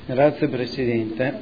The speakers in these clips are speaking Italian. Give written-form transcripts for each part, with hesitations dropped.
Grazie Presidente.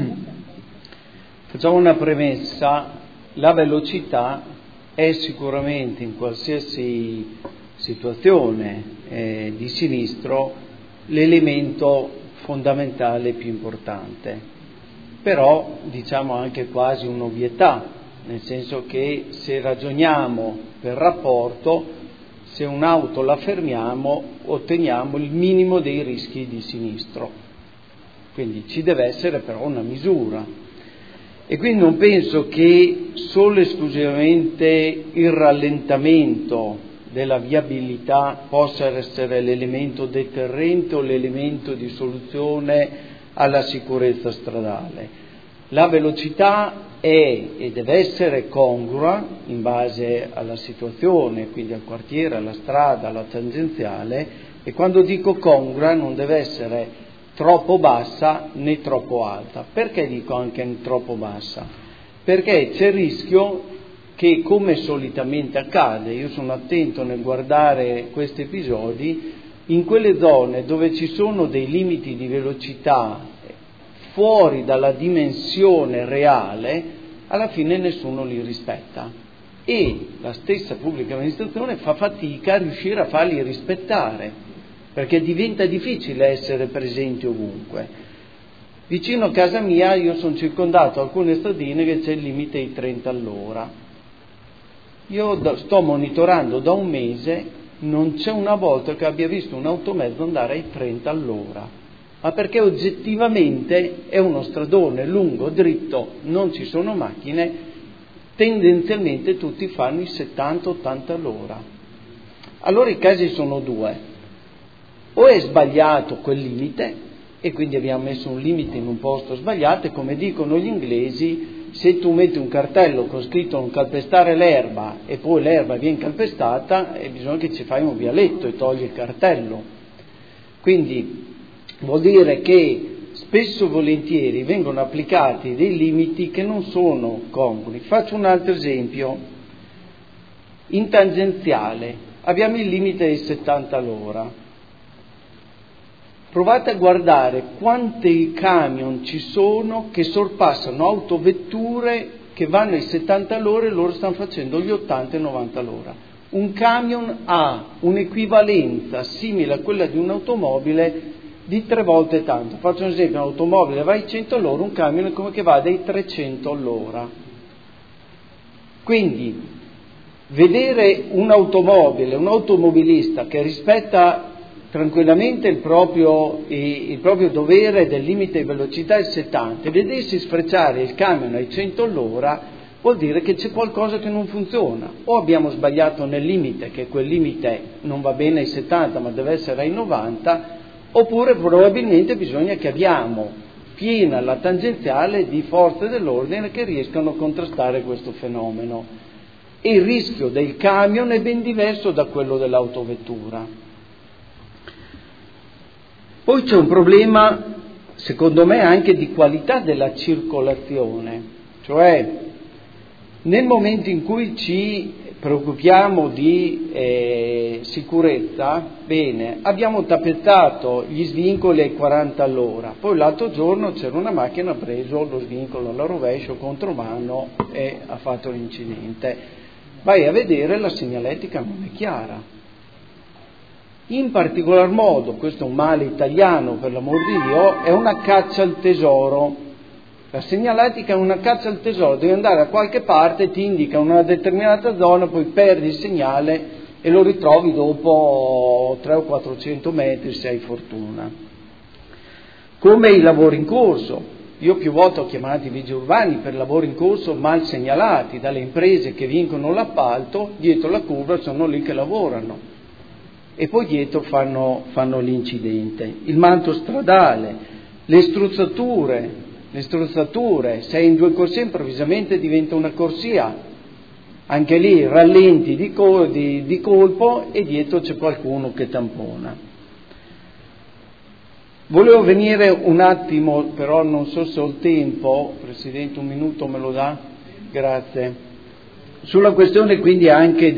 Facciamo una premessa: la velocità è sicuramente in qualsiasi situazione di sinistro l'elemento fondamentale più importante, però diciamo anche quasi un'ovvietà, nel senso che se ragioniamo per rapporto, se un'auto la fermiamo otteniamo il minimo dei rischi di sinistro, quindi ci deve essere però una misura. E quindi non penso che solo e esclusivamente il rallentamento della viabilità possa essere l'elemento deterrente o l'elemento di soluzione alla sicurezza stradale. La velocità è e deve essere congrua in base alla situazione, quindi al quartiere, alla strada, alla tangenziale, e quando dico congrua non deve essere troppo bassa né troppo alta. Perché dico anche troppo bassa? Perché c'è il rischio che, come solitamente accade, io sono attento nel guardare questi episodi, in quelle zone dove ci sono dei limiti di velocità fuori dalla dimensione reale, alla fine nessuno li rispetta e la stessa pubblica amministrazione fa fatica a riuscire a farli rispettare, perché diventa difficile essere presenti ovunque. Vicino a casa mia io sono circondato da alcune stradine che c'è il limite di 30 all'ora. Io sto monitorando da un mese, non c'è una volta che abbia visto un automezzo andare ai 30 all'ora, ma perché oggettivamente è uno stradone lungo, dritto, non ci sono macchine, tendenzialmente tutti fanno i 70-80 all'ora. Allora i casi sono due: o è sbagliato quel limite e quindi abbiamo messo un limite in un posto sbagliato, e come dicono gli inglesi, se tu metti un cartello con scritto non calpestare l'erba e poi l'erba viene calpestata, bisogna che ci fai un vialetto e togli il cartello. Quindi vuol dire che spesso e volentieri vengono applicati dei limiti che non sono congrui. Faccio un altro esempio. In tangenziale abbiamo il limite di 70 all'ora. Provate a guardare quanti camion ci sono che sorpassano autovetture che vanno ai 70 all'ora e loro stanno facendo gli 80 e 90 all'ora. Un camion ha un'equivalenza simile a quella di un'automobile di 3 volte tanto. Faccio un esempio: un'automobile va ai 100 all'ora, un camion è come che va dai 300 all'ora. Quindi vedere un'automobile, un automobilista che rispetta tranquillamente il proprio dovere del limite di velocità è 70, e vedersi sfrecciare il camion ai 100 all'ora vuol dire che c'è qualcosa che non funziona. O abbiamo sbagliato nel limite, che quel limite non va bene ai 70 ma deve essere ai 90, oppure probabilmente bisogna che abbiamo piena la tangenziale di forze dell'ordine che riescano a contrastare questo fenomeno. E il rischio del camion è ben diverso da quello dell'autovettura. Poi c'è un problema, secondo me, anche di qualità della circolazione, cioè nel momento in cui ci preoccupiamo di sicurezza, bene, abbiamo tappezzato gli svincoli ai 40 all'ora, poi l'altro giorno c'era una macchina, ha preso lo svincolo alla rovescio, contromano, e ha fatto l'incidente. Vai a vedere, la segnaletica non è chiara. In particolar modo, questo è un male italiano per l'amor di Dio, è una caccia al tesoro. La segnaletica è una caccia al tesoro, devi andare a qualche parte, ti indica una determinata zona, poi perdi il segnale e lo ritrovi dopo 300 o 400 metri se hai fortuna. Come i lavori in corso. Io più volte ho chiamato i vigili urbani per lavori in corso mal segnalati dalle imprese che vincono l'appalto, dietro la curva sono lì che lavorano e poi dietro fanno l'incidente. Il manto stradale, le struzzature, sei in 2 corsie improvvisamente diventa una corsia, anche lì rallenti di colpo e dietro c'è qualcuno che tampona. Volevo venire un attimo, però non so se ho il tempo, Presidente, un minuto me lo dà? Grazie. Sulla questione quindi anche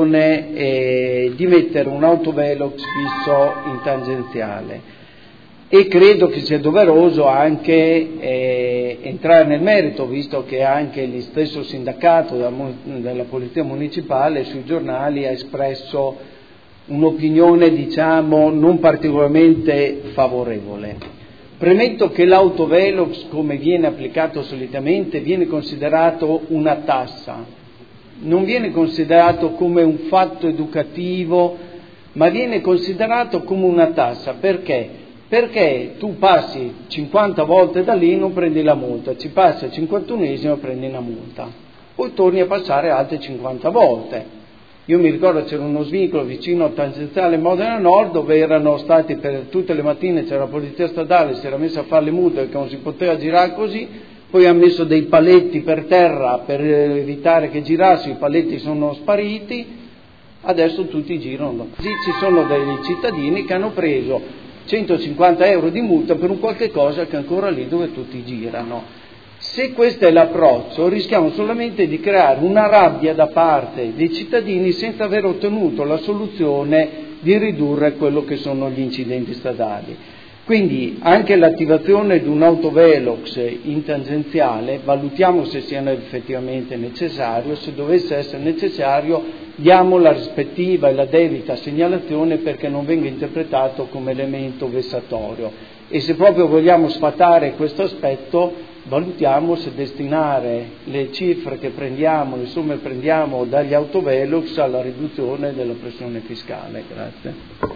dell'intenzione di mettere un autovelox fisso in tangenziale. E credo che sia doveroso anche entrare nel merito, visto che anche il stesso sindacato della Polizia Municipale sui giornali ha espresso un'opinione, diciamo, non particolarmente favorevole. Premetto che l'autovelox, come viene applicato solitamente, viene considerato una tassa, non viene considerato come un fatto educativo, ma viene considerato come una tassa. Perché? Perché tu passi 50 volte da lì e non prendi la multa, ci passi al 51esimo e prendi una multa, poi torni a passare altre 50 volte. Io mi ricordo c'era uno svincolo vicino al tangenziale Modena Nord, dove erano stati per tutte le mattine, c'era la polizia stradale, si era messa a fare le multe perché non si poteva girare così, poi hanno messo dei paletti per terra per evitare che girassi, i paletti sono spariti, adesso tutti girano. Ci sono dei cittadini che hanno preso 150 euro di multa per un qualche cosa che è ancora lì dove tutti girano. Se questo è l'approccio, rischiamo solamente di creare una rabbia da parte dei cittadini senza aver ottenuto la soluzione di ridurre quello che sono gli incidenti stradali. Quindi anche l'attivazione di un autovelox in tangenziale, valutiamo se sia effettivamente necessario, se dovesse essere necessario diamo la rispettiva e la debita segnalazione perché non venga interpretato come elemento vessatorio, e se proprio vogliamo sfatare questo aspetto valutiamo se destinare le cifre che prendiamo, le somme che prendiamo dagli autovelox alla riduzione della pressione fiscale. Grazie.